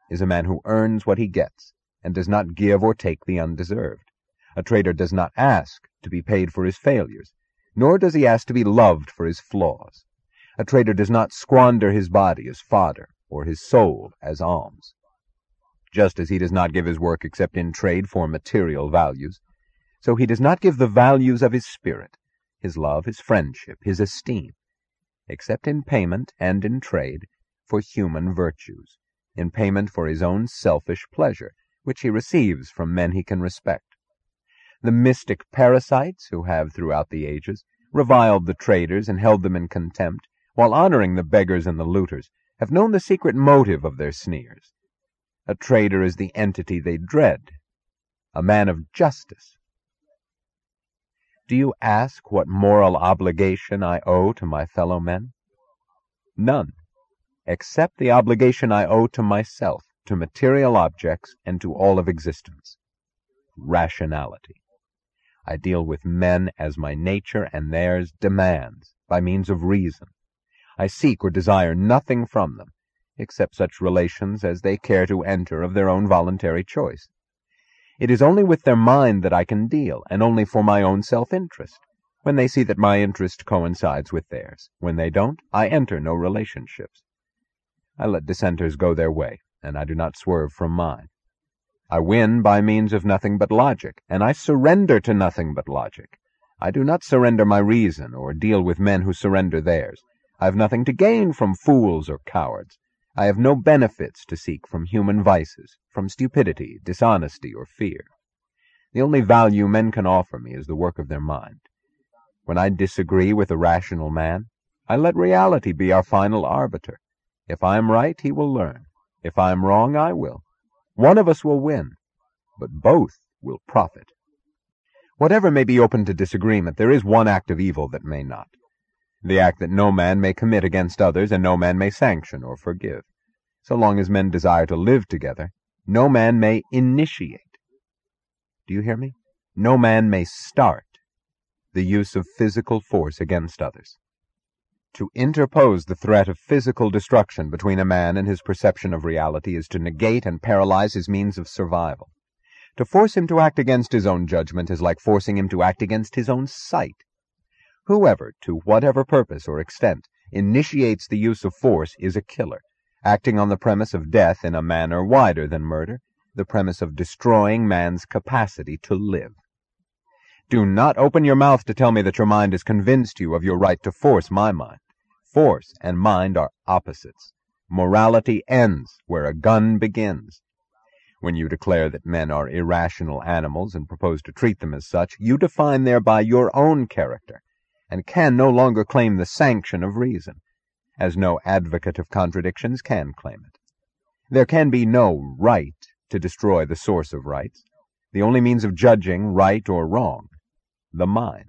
is a man who earns what he gets, and does not give or take the undeserved. A trader does not ask to be paid for his failures, nor does he ask to be loved for his flaws. A trader does not squander his body as fodder, or his soul as alms. Just as he does not give his work except in trade for material values, so he does not give the values of his spirit, his love, his friendship, his esteem, except in payment and in trade for human virtues, in payment for his own selfish pleasure, which he receives from men he can respect. The mystic parasites who have, throughout the ages, reviled the traders and held them in contempt, while honoring the beggars and the looters, have known the secret motive of their sneers. A trader is the entity they dread, a man of justice. Do you ask what moral obligation I owe to my fellow men? None, except the obligation I owe to myself, to material objects, and to all of existence. Rationality. I deal with men as my nature and theirs demands, by means of reason. I seek or desire nothing from them, except such relations as they care to enter of their own voluntary choice. It is only with their mind that I can deal, and only for my own self-interest, when they see that my interest coincides with theirs. When they don't, I enter no relationships. I let dissenters go their way, and I do not swerve from mine. I win by means of nothing but logic, and I surrender to nothing but logic. I do not surrender my reason, or deal with men who surrender theirs. I have nothing to gain from fools or cowards. I have no benefits to seek from human vices, from stupidity, dishonesty, or fear. The only value men can offer me is the work of their mind. When I disagree with a rational man, I let reality be our final arbiter. If I am right, he will learn. If I am wrong, I will. One of us will win, but both will profit. Whatever may be open to disagreement, there is one act of evil that may not. The act that no man may commit against others, and no man may sanction or forgive. So long as men desire to live together, no man may initiate. Do you hear me? No man may start the use of physical force against others. To interpose the threat of physical destruction between a man and his perception of reality is to negate and paralyze his means of survival. To force him to act against his own judgment is like forcing him to act against his own sight. Whoever, to whatever purpose or extent, initiates the use of force is a killer, acting on the premise of death in a manner wider than murder, the premise of destroying man's capacity to live. Do not open your mouth to tell me that your mind has convinced you of your right to force my mind. Force and mind are opposites. Morality ends where a gun begins. When you declare that men are irrational animals and propose to treat them as such, you define thereby your own character, and can no longer claim the sanction of reason, as no advocate of contradictions can claim it. There can be no right to destroy the source of rights, the only means of judging right or wrong, the mind.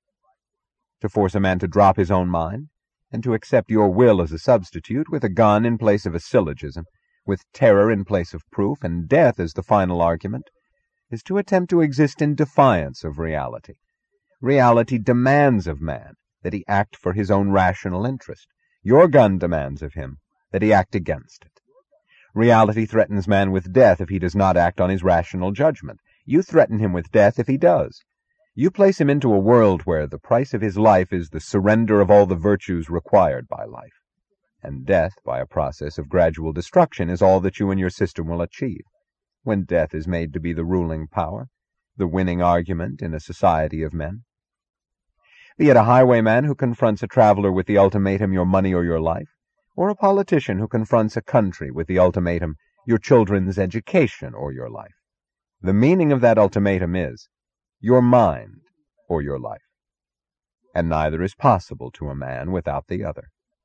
To force a man to drop his own mind, and to accept your will as a substitute, with a gun in place of a syllogism, with terror in place of proof, and death as the final argument, is to attempt to exist in defiance of reality. Reality demands of man that he act for his own rational interest. Your gun demands of him that he act against it. Reality threatens man with death if he does not act on his rational judgment. You threaten him with death if he does. You place him into a world where the price of his life is the surrender of all the virtues required by life, and death, by a process of gradual destruction, is all that you and your system will achieve. When death is made to be the ruling power, the winning argument in a society of men. Be it a highwayman who confronts a traveler with the ultimatum, your money or your life, or a politician who confronts a country with the ultimatum, your children's education or your life. The meaning of that ultimatum is, your mind or your life, and neither is possible to a man without the other.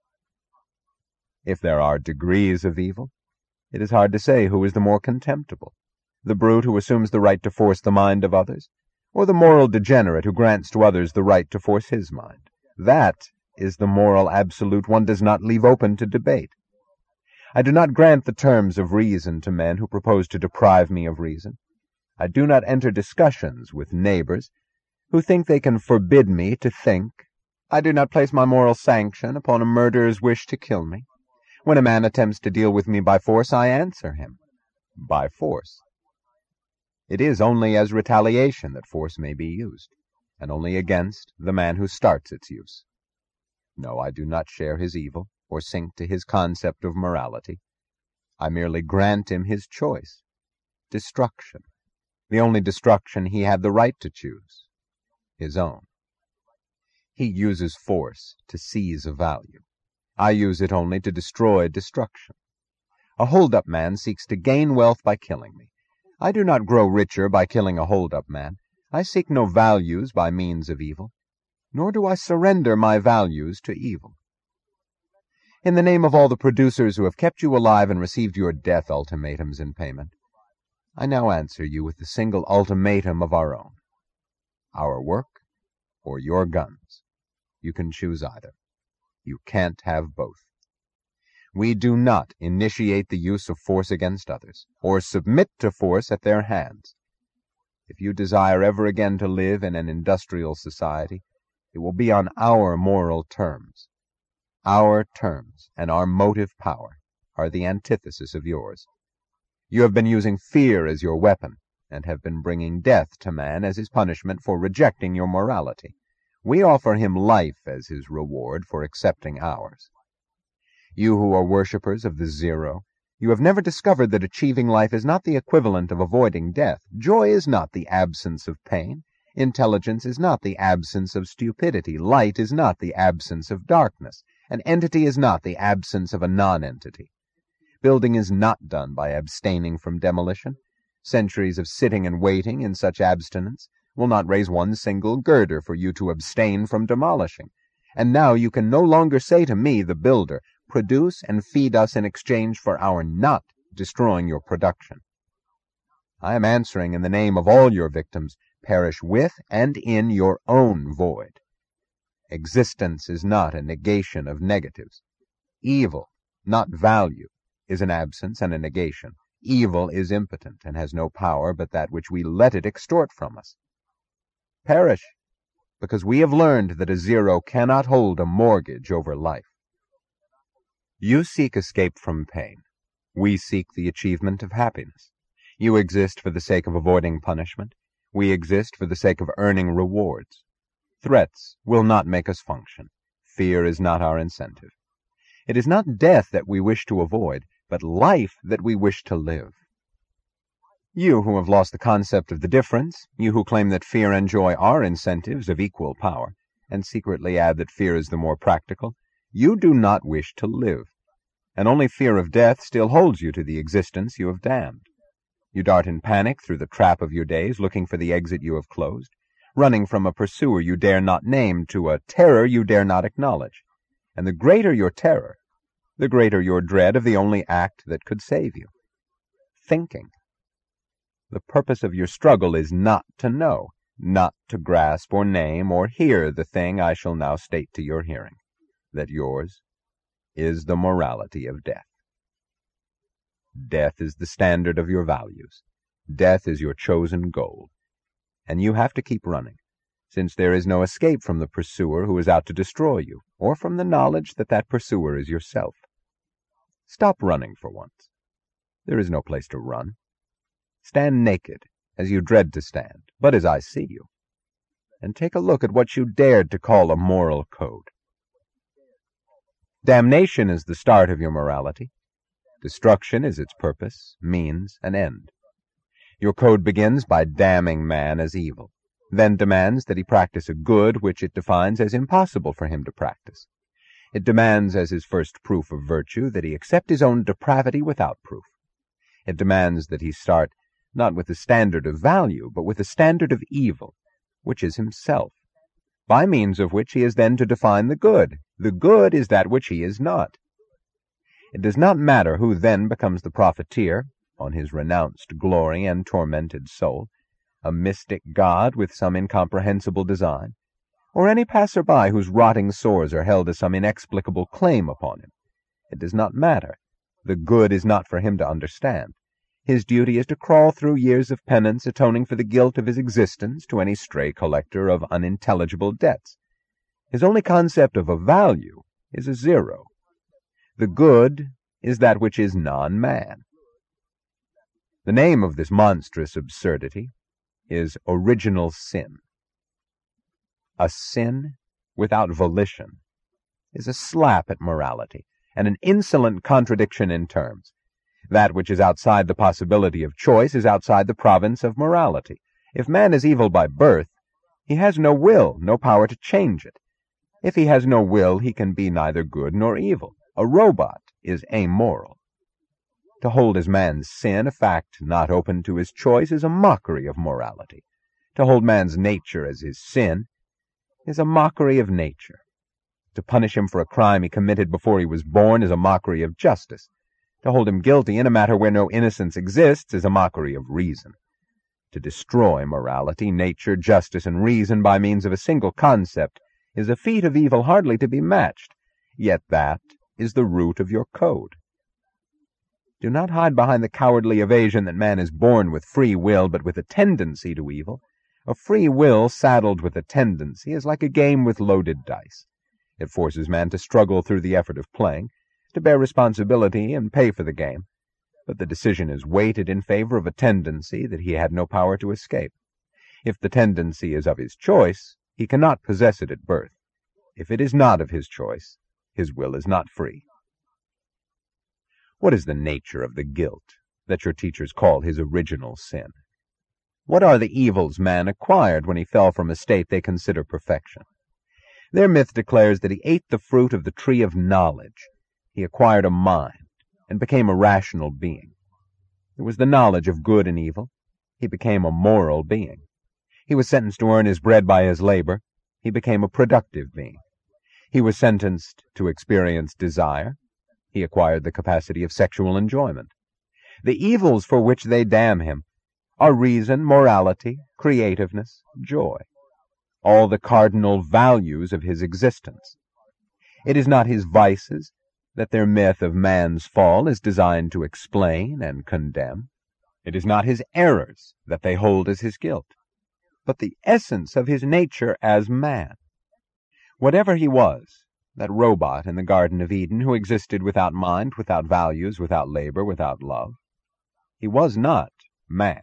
If there are degrees of evil, it is hard to say who is the more contemptible, the brute who assumes the right to force the mind of others, or the moral degenerate who grants to others the right to force his mind. That is the moral absolute one does not leave open to debate. I do not grant the terms of reason to men who propose to deprive me of reason. I do not enter discussions with neighbors who think they can forbid me to think. I do not place my moral sanction upon a murderer's wish to kill me. When a man attempts to deal with me by force, I answer him by force. It is only as retaliation that force may be used, and only against the man who starts its use. No, I do not share his evil, or sink to his concept of morality. I merely grant him his choice, destruction, the only destruction he had the right to choose, his own. He uses force to seize a value. I use it only to destroy destruction. A hold-up man seeks to gain wealth by killing me. I do not grow richer by killing a hold-up man. I seek no values by means of evil, nor do I surrender my values to evil. In the name of all the producers who have kept you alive and received your death ultimatums in payment, I now answer you with the single ultimatum of our own: our work or your guns. You can choose either. You can't have both. We do not initiate the use of force against others, or submit to force at their hands. If you desire ever again to live in an industrial society, it will be on our moral terms. Our terms and our motive power are the antithesis of yours. You have been using fear as your weapon, and have been bringing death to man as his punishment for rejecting your morality. We offer him life as his reward for accepting ours. You who are worshippers of the zero, you have never discovered that achieving life is not the equivalent of avoiding death. Joy is not the absence of pain. Intelligence is not the absence of stupidity. Light is not the absence of darkness. An entity is not the absence of a non-entity. Building is not done by abstaining from demolition. Centuries of sitting and waiting in such abstinence will not raise one single girder for you to abstain from demolishing. And now you can no longer say to me, the builder, produce and feed us in exchange for our not destroying your production. I am answering in the name of all your victims: perish with and in your own void. Existence is not a negation of negatives. Evil, not value, is an absence and a negation. Evil is impotent and has no power but that which we let it extort from us. Perish, because we have learned that a zero cannot hold a mortgage over life. You seek escape from pain. We seek the achievement of happiness. You exist for the sake of avoiding punishment. We exist for the sake of earning rewards. Threats will not make us function. Fear is not our incentive. It is not death that we wish to avoid, but life that we wish to live. You who have lost the concept of the difference, you who claim that fear and joy are incentives of equal power, and secretly add that fear is the more practical, you do not wish to live, and only fear of death still holds you to the existence you have damned. You dart in panic through the trap of your days, looking for the exit you have closed, running from a pursuer you dare not name to a terror you dare not acknowledge. And the greater your terror, the greater your dread of the only act that could save you: thinking. The purpose of your struggle is not to know, not to grasp or name or hear the thing I shall now state to your hearing, that yours is the morality of death. Death is the standard of your values. Death is your chosen goal. And you have to keep running, since there is no escape from the pursuer who is out to destroy you, or from the knowledge that that pursuer is yourself. Stop running for once. There is no place to run. Stand naked, as you dread to stand, but as I see you, and take a look at what you dared to call a moral code. Damnation is the start of your morality. Destruction is its purpose, means, and end. Your code begins by damning man as evil, then demands that he practice a good which it defines as impossible for him to practice. It demands as his first proof of virtue that he accept his own depravity without proof. It demands that he start not with the standard of value, but with the standard of evil, which is himself, by means of which he is then to define the good. The good is that which he is not. It does not matter who then becomes the profiteer on his renounced glory and tormented soul, a mystic god with some incomprehensible design, or any passer-by whose rotting sores are held as some inexplicable claim upon him. It does not matter. The good is not for him to understand. His duty is to crawl through years of penance, atoning for the guilt of his existence to any stray collector of unintelligible debts. His only concept of a value is a zero. The good is that which is non-man. The name of this monstrous absurdity is original sin. A sin without volition is a slap at morality, and an insolent contradiction in terms. That which is outside the possibility of choice is outside the province of morality. If man is evil by birth, he has no will, no power to change it. If he has no will, he can be neither good nor evil. A robot is amoral. To hold as man's sin a fact not open to his choice is a mockery of morality. To hold man's nature as his sin is a mockery of nature. To punish him for a crime he committed before he was born is a mockery of justice. To hold him guilty in a matter where no innocence exists is a mockery of reason. To destroy morality, nature, justice, and reason by means of a single concept is a feat of evil hardly to be matched, yet that is the root of your code. Do not hide behind the cowardly evasion that man is born with free will, but with a tendency to evil. A free will saddled with a tendency is like a game with loaded dice. It forces man to struggle through the effort of playing, to bear responsibility and pay for the game, but the decision is weighted in favor of a tendency that he had no power to escape. If the tendency is of his choice, he cannot possess it at birth. If it is not of his choice, his will is not free. What is the nature of the guilt that your teachers call his original sin? What are the evils man acquired when he fell from a state they consider perfection? Their myth declares that he ate the fruit of the tree of knowledge. He acquired a mind and became a rational being. It was the knowledge of good and evil. He became a moral being. He was sentenced to earn his bread by his labor. He became a productive being. He was sentenced to experience desire. He acquired the capacity of sexual enjoyment. The evils for which they damn him are reason, morality, creativeness, joy, all the cardinal values of his existence. It is not his vices that their myth of man's fall is designed to explain and condemn. It is not his errors that they hold as his guilt, but the essence of his nature as man. Whatever he was, that robot in the Garden of Eden who existed without mind, without values, without labor, without love, he was not man.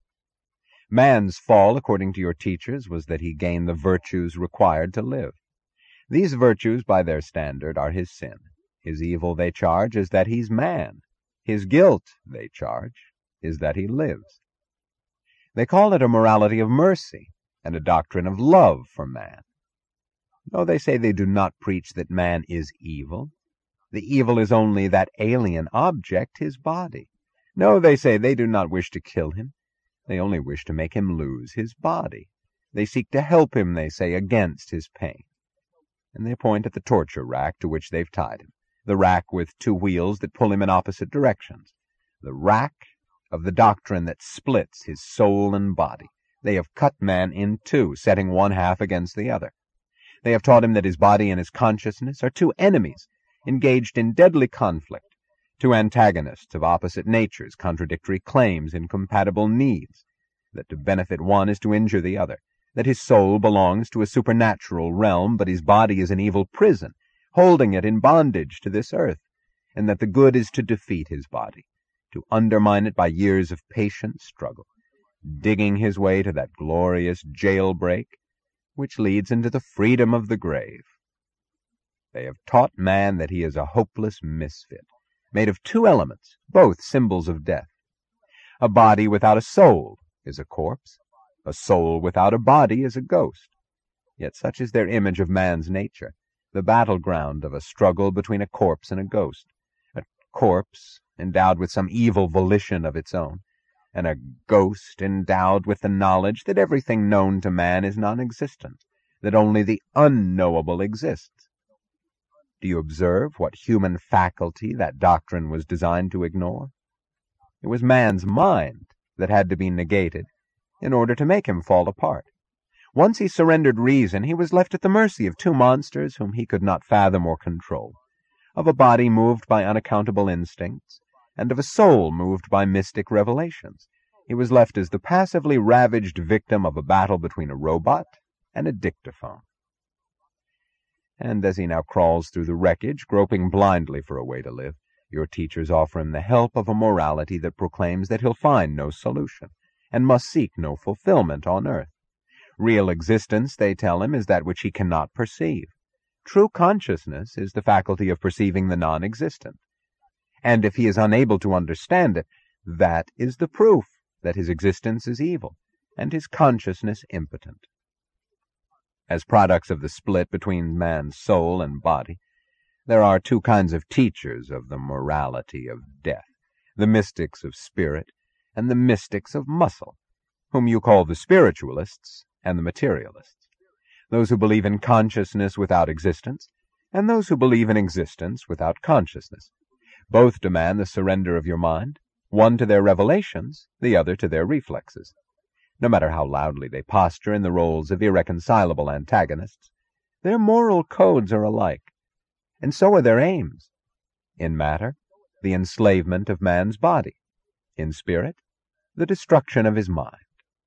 Man's fall, according to your teachers, was that he gained the virtues required to live. These virtues, by their standard, are his sin. His evil, they charge, is that he's man. His guilt, they charge, is that he lives. They call it a morality of mercy and a doctrine of love for man. No, they say they do not preach that man is evil. The evil is only that alien object, his body. No, they say they do not wish to kill him. They only wish to make him lose his body. They seek to help him, they say, against his pain. And they point at the torture rack to which they've tied him, the rack with two wheels that pull him in opposite directions, the rack of the doctrine that splits his soul and body. They have cut man in two, setting one half against the other. They have taught him that his body and his consciousness are two enemies, engaged in deadly conflict, two antagonists of opposite natures, contradictory claims, incompatible needs, that to benefit one is to injure the other, that his soul belongs to a supernatural realm, but his body is an evil prison, holding it in bondage to this earth, and that the good is to defeat his body, to undermine it by years of patient struggle, digging his way to that glorious jailbreak which leads into the freedom of the grave. They have taught man that he is a hopeless misfit, made of two elements, both symbols of death. A body without a soul is a corpse. A soul without a body is a ghost. Yet such is their image of man's nature, the battleground of a struggle between a corpse and a ghost, a corpse endowed with some evil volition of its own, and a ghost endowed with the knowledge that everything known to man is non-existent, that only the unknowable exists. Do you observe what human faculty that doctrine was designed to ignore? It was man's mind that had to be negated in order to make him fall apart. Once he surrendered reason, he was left at the mercy of two monsters whom he could not fathom or control, of a body moved by unaccountable instincts, and of a soul moved by mystic revelations. He was left as the passively ravaged victim of a battle between a robot and a dictaphone. And as he now crawls through the wreckage, groping blindly for a way to live, Your teachers offer him the help of a morality that proclaims that he'll find no solution, and must seek no fulfillment on earth. Real existence, they tell him, is that which he cannot perceive. True consciousness is the faculty of perceiving the non-existent. And if he is unable to understand it, that is the proof that his existence is evil, and his consciousness impotent. As products of the split between man's soul and body, there are two kinds of teachers of the morality of death, the mystics of spirit and the mystics of muscle, whom you call the spiritualists and the materialists, those who believe in consciousness without existence, and those who believe in existence without consciousness. Both demand the surrender of your mind, one to their revelations, the other to their reflexes. No matter how loudly they posture in the roles of irreconcilable antagonists, their moral codes are alike, and so are their aims. In matter, the enslavement of man's body. In spirit, the destruction of his mind.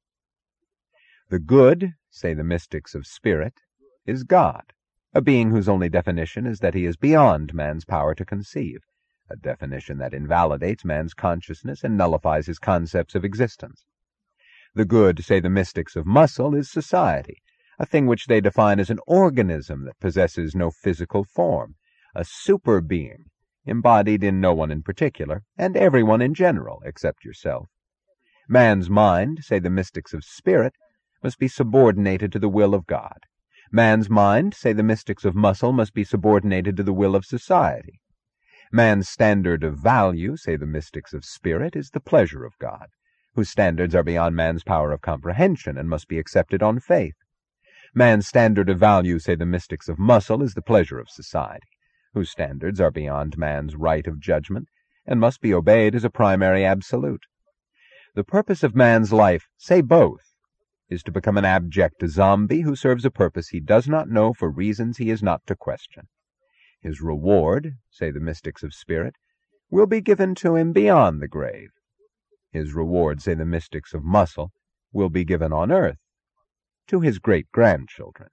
The good, say the mystics of spirit, is God, a being whose only definition is that he is beyond man's power to conceive, a definition that invalidates man's consciousness and nullifies his concepts of existence. The good, say the mystics of muscle, is society, a thing which they define as an organism that possesses no physical form, a super-being, embodied in no one in particular, and everyone in general, except yourself. Man's mind, say the mystics of spirit, must be subordinated to the will of God. Man's mind, say the mystics of muscle, must be subordinated to the will of society. Man's standard of value, say the mystics of spirit, is the pleasure of God, whose standards are beyond man's power of comprehension and must be accepted on faith. Man's standard of value, say the mystics of muscle, is the pleasure of society, whose standards are beyond man's right of judgment and must be obeyed as a primary absolute. The purpose of man's life, say both, is to become an abject zombie who serves a purpose he does not know for reasons he is not to question. His reward, say the mystics of spirit, will be given to him beyond the grave. His reward, say the mystics of muscle, will be given on earth to his great-grandchildren.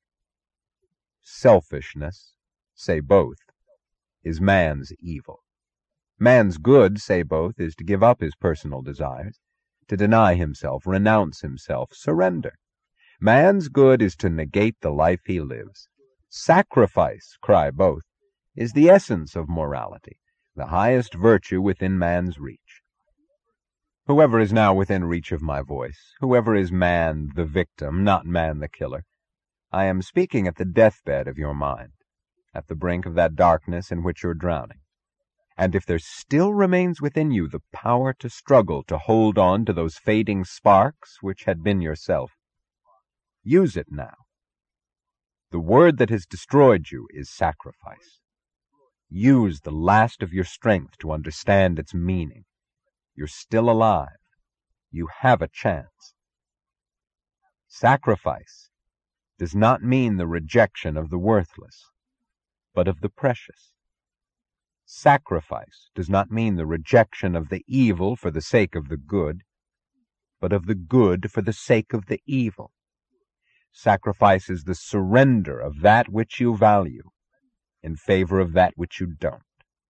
Selfishness, say both, is man's evil. Man's good, say both, is to give up his personal desires, to deny himself, renounce himself, surrender. Man's good is to negate the life he lives. Sacrifice, cry both, is the essence of morality, the highest virtue within man's reach. Whoever is now within reach of my voice, whoever is man the victim, not man the killer, I am speaking at the deathbed of your mind, at the brink of that darkness in which you're drowning. And if there still remains within you the power to struggle to hold on to those fading sparks which had been yourself, use it now. The word that has destroyed you is sacrifice. Use the last of your strength to understand its meaning. You're still alive. You have a chance. Sacrifice does not mean the rejection of the worthless, but of the precious. Sacrifice does not mean the rejection of the evil for the sake of the good, but of the good for the sake of the evil. Sacrifice is the surrender of that which you value in favor of that which you don't.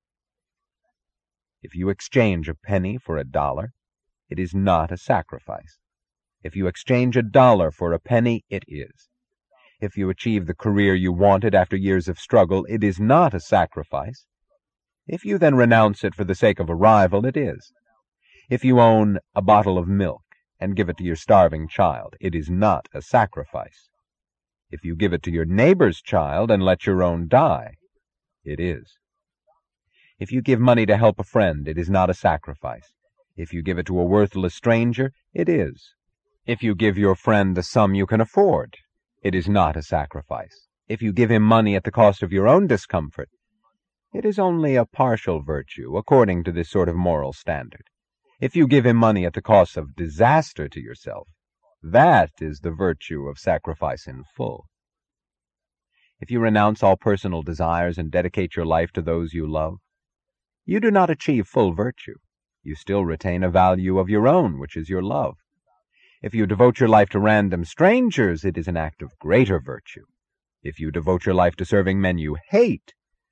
If you exchange a penny for $1, it is not a sacrifice. If you exchange $1 for a penny, it is. If you achieve the career you wanted after years of struggle, it is not a sacrifice. If you then renounce it for the sake of a rival, it is. If you own a bottle of milk and give it to your starving child, it is not a sacrifice. If you give it to your neighbor's child and let your own die, it is. If you give money to help a friend, it is not a sacrifice. If you give it to a worthless stranger, it is. If you give your friend a sum you can afford, it is not a sacrifice. If you give him money at the cost of your own discomfort, it is only a partial virtue, according to this sort of moral standard. If you give him money at the cost of disaster to yourself, that is the virtue of sacrifice in full. If you renounce all personal desires and dedicate your life to those you love, you do not achieve full virtue. You still retain a value of your own, which is your love. If you devote your life to random strangers, it is an act of greater virtue. If you devote your life to serving men you hate,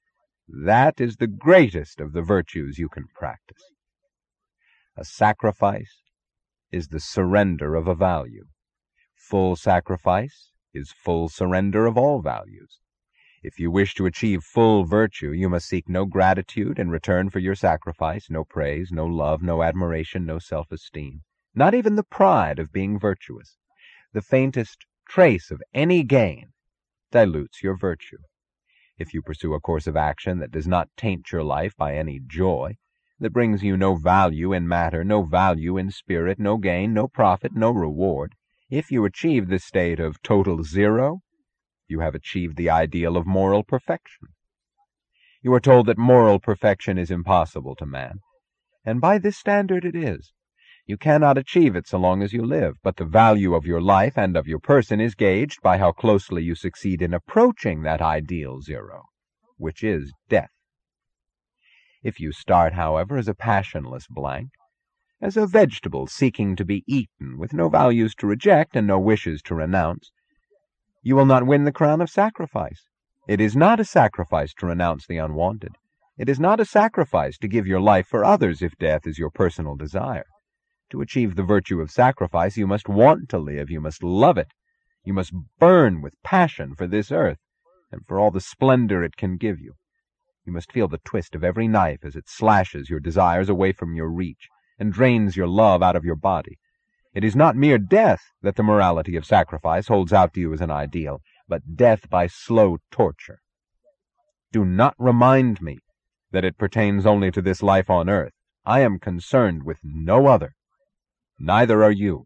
That is the greatest of the virtues you can practice. A sacrifice is the surrender of a value. Full sacrifice is full surrender of all values. If you wish to achieve full virtue, you must seek no gratitude in return for your sacrifice, no praise, no love, no admiration, no self-esteem, not even the pride of being virtuous. The faintest trace of any gain dilutes your virtue. If you pursue a course of action that does not taint your life by any joy, that brings you no value in matter, no value in spirit, no gain, no profit, no reward, if you achieve this state of total zero, you have achieved the ideal of moral perfection. You are told that moral perfection is impossible to man, and by this standard it is. You cannot achieve it so long as you live, but the value of your life and of your person is gauged by how closely you succeed in approaching that ideal zero, which is death. If you start, however, as a passionless blank, as a vegetable seeking to be eaten, with no values to reject and no wishes to renounce, you will not win the crown of sacrifice. It is not a sacrifice to renounce the unwanted. It is not a sacrifice to give your life for others if death is your personal desire. To achieve the virtue of sacrifice, you must want to live, you must love it, you must burn with passion for this earth and for all the splendor it can give you. You must feel the twist of every knife as it slashes your desires away from your reach and drains your love out of your body. It is not mere death that the morality of sacrifice holds out to you as an ideal, but death by slow torture. Do not remind me that it pertains only to this life on earth. I am concerned with no other. Neither are you.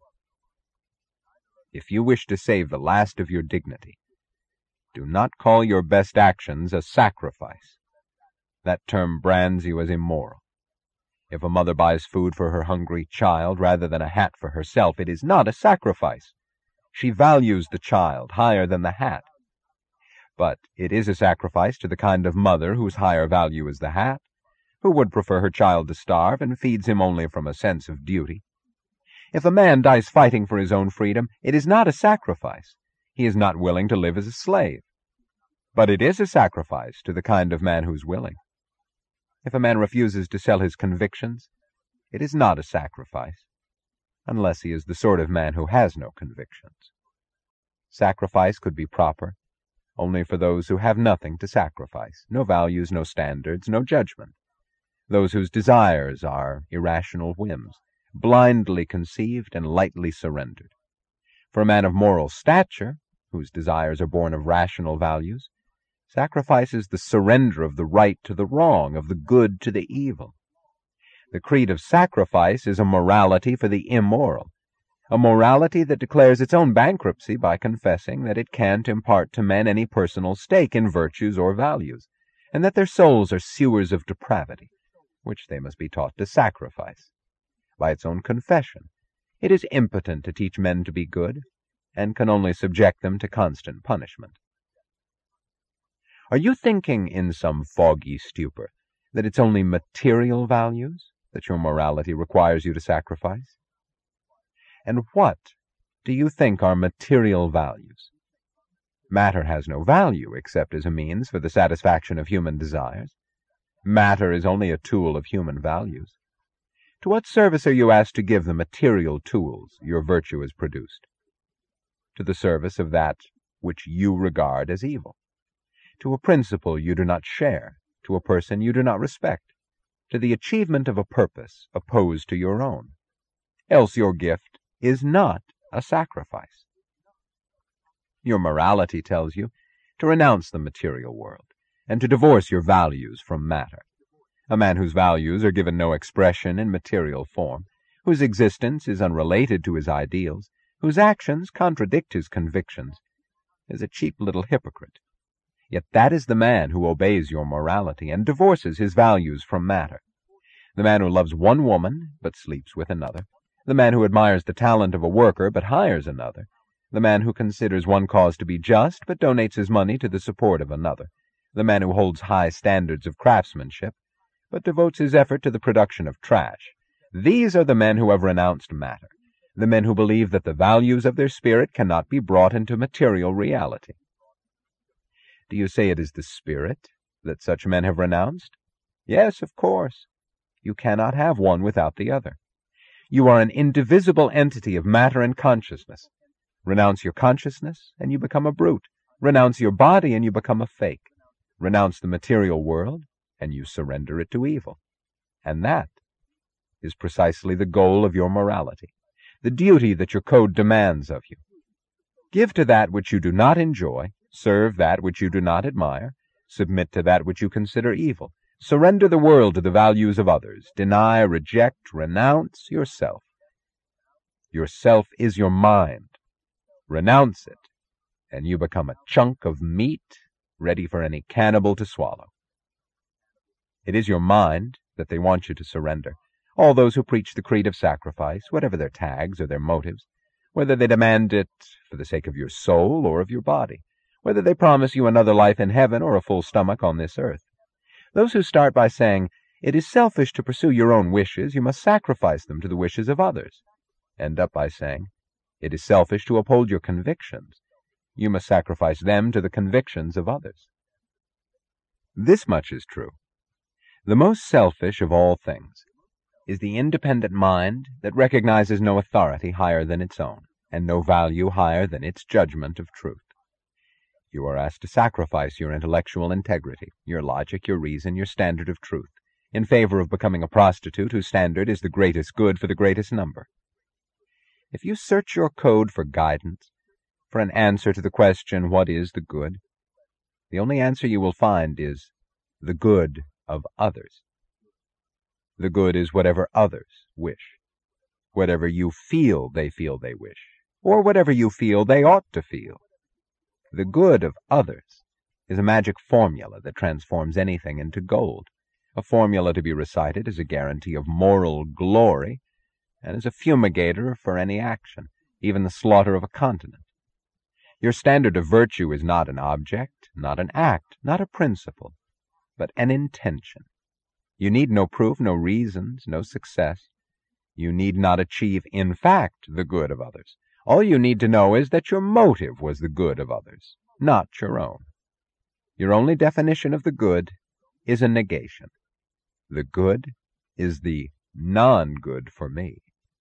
If you wish to save the last of your dignity, do not call your best actions a sacrifice. That term brands you as immoral. If a mother buys food for her hungry child rather than a hat for herself, it is not a sacrifice. She values the child higher than the hat. But it is a sacrifice to the kind of mother whose higher value is the hat, who would prefer her child to starve and feeds him only from a sense of duty. If a man dies fighting for his own freedom, it is not a sacrifice. He is not willing to live as a slave. But it is a sacrifice to the kind of man who's willing. If a man refuses to sell his convictions, it is not a sacrifice, unless he is the sort of man who has no convictions. Sacrifice could be proper only for those who have nothing to sacrifice, no values, no standards, no judgment, those whose desires are irrational whims, blindly conceived and lightly surrendered. For a man of moral stature, whose desires are born of rational values, sacrifice is the surrender of the right to the wrong, of the good to the evil. The creed of sacrifice is a morality for the immoral, a morality that declares its own bankruptcy by confessing that it can't impart to men any personal stake in virtues or values, and that their souls are sewers of depravity, which they must be taught to sacrifice. By its own confession, it is impotent to teach men to be good, and can only subject them to constant punishment. Are you thinking in some foggy stupor that it's only material values that your morality requires you to sacrifice? And what do you think are material values? Matter has no value except as a means for the satisfaction of human desires. Matter is only a tool of human values. To what service are you asked to give the material tools your virtue has produced? To the service of that which you regard as evil, to a principle you do not share, to a person you do not respect, to the achievement of a purpose opposed to your own. Else your gift is not a sacrifice. Your morality tells you to renounce the material world and to divorce your values from matter. A man whose values are given no expression in material form, whose existence is unrelated to his ideals, whose actions contradict his convictions, is a cheap little hypocrite. Yet that is the man who obeys your morality and divorces his values from matter. The man who loves one woman but sleeps with another, the man who admires the talent of a worker but hires another, the man who considers one cause to be just but donates his money to the support of another, the man who holds high standards of craftsmanship but devotes his effort to the production of trash. These are the men who have renounced matter, the men who believe that the values of their spirit cannot be brought into material reality. Do you say it is the spirit that such men have renounced? Yes, of course. You cannot have one without the other. You are an indivisible entity of matter and consciousness. Renounce your consciousness, and you become a brute. Renounce your body, and you become a fake. Renounce the material world, and you surrender it to evil. And that is precisely the goal of your morality, the duty that your code demands of you. Give to that which you do not enjoy, serve that which you do not admire, submit to that which you consider evil. Surrender the world to the values of others. Deny, reject, renounce yourself. Yourself is your mind. Renounce it, and you become a chunk of meat ready for any cannibal to swallow. It is your mind that they want you to surrender. All those who preach the creed of sacrifice, whatever their tags or their motives, whether they demand it for the sake of your soul or of your body, whether they promise you another life in heaven or a full stomach on this earth. Those who start by saying, "It is selfish to pursue your own wishes, you must sacrifice them to the wishes of others," end up by saying, "It is selfish to uphold your convictions, you must sacrifice them to the convictions of others." This much is true. The most selfish of all things is the independent mind that recognizes no authority higher than its own, and no value higher than its judgment of truth. You are asked to sacrifice your intellectual integrity, your logic, your reason, your standard of truth, in favor of becoming a prostitute whose standard is the greatest good for the greatest number. If you search your code for guidance, for an answer to the question, what is the good? The only answer you will find is the good of others. The good is whatever others wish, whatever you feel they wish, or whatever you feel they ought to feel. The good of others is a magic formula that transforms anything into gold, a formula to be recited as a guarantee of moral glory, and as a fumigator for any action, even the slaughter of a continent. Your standard of virtue is not an object, not an act, not a principle, but an intention. You need no proof, no reasons, no success. You need not achieve, in fact, the good of others. All you need to know is that your motive was the good of others, not your own. Your only definition of the good is a negation. The good is the non-good for me.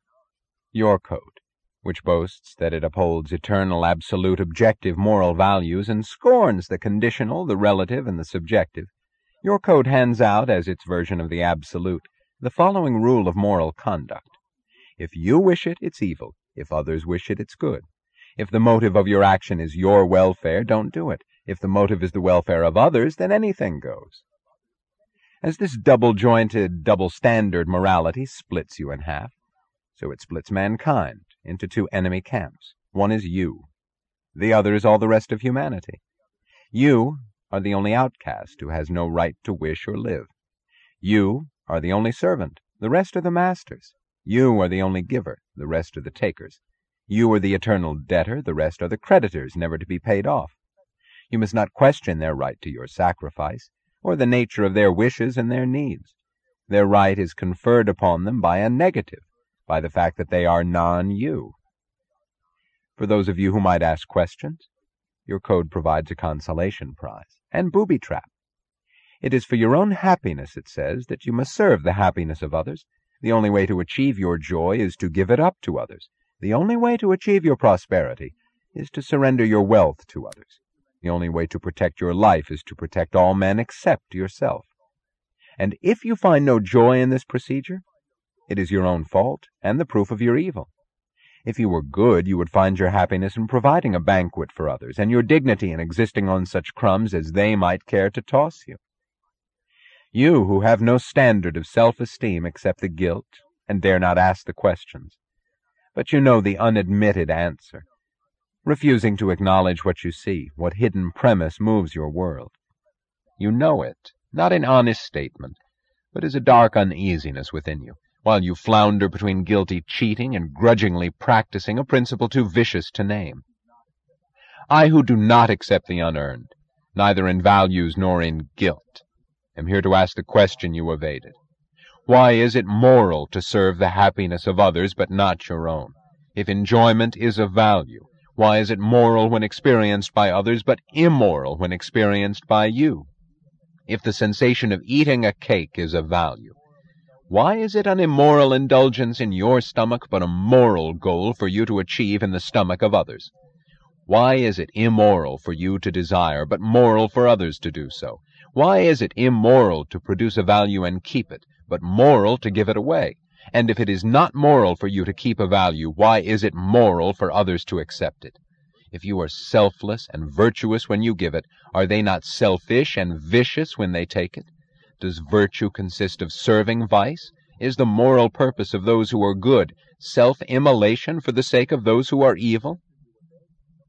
Your code, which boasts that it upholds eternal, absolute, objective moral values and scorns the conditional, the relative, and the subjective, your code hands out, as its version of the absolute, the following rule of moral conduct. If you wish it, it's evil. If others wish it, it's good. If the motive of your action is your welfare, don't do it. If the motive is the welfare of others, then anything goes. As this double-jointed, double-standard morality splits you in half, so it splits mankind into two enemy camps. One is you. The other is all the rest of humanity. You are the only outcast who has no right to wish or live. You are the only servant. The rest are the masters. You are the only giver. The rest are the takers. You are the eternal debtor. The rest are the creditors, never to be paid off. You must not question their right to your sacrifice, or the nature of their wishes and their needs. Their right is conferred upon them by a negative, by the fact that they are non-you. For those of you who might ask questions, your code provides a consolation prize and booby trap. It is for your own happiness, it says, that you must serve the happiness of others. The only way to achieve your joy is to give it up to others. The only way to achieve your prosperity is to surrender your wealth to others. The only way to protect your life is to protect all men except yourself. And if you find no joy in this procedure, it is your own fault and the proof of your evil. If you were good, you would find your happiness in providing a banquet for others, and your dignity in existing on such crumbs as they might care to toss you. You who have no standard of self-esteem except the guilt, and dare not ask the questions, but you know the unadmitted answer, refusing to acknowledge what you see, what hidden premise moves your world. You know it, not in honest statement, but as a dark uneasiness within you, while you flounder between guilty cheating and grudgingly practicing a principle too vicious to name. I who do not accept the unearned, neither in values nor in guilt, am here to ask the question you evaded. Why is it moral to serve the happiness of others but not your own? If enjoyment is of value, why is it moral when experienced by others but immoral when experienced by you? If the sensation of eating a cake is of value, why is it an immoral indulgence in your stomach, but a moral goal for you to achieve in the stomach of others? Why is it immoral for you to desire, but moral for others to do so? Why is it immoral to produce a value and keep it, but moral to give it away? And if it is not moral for you to keep a value, why is it moral for others to accept it? If you are selfless and virtuous when you give it, are they not selfish and vicious when they take it? Does virtue consist of serving vice? Is the moral purpose of those who are good self-immolation for the sake of those who are evil?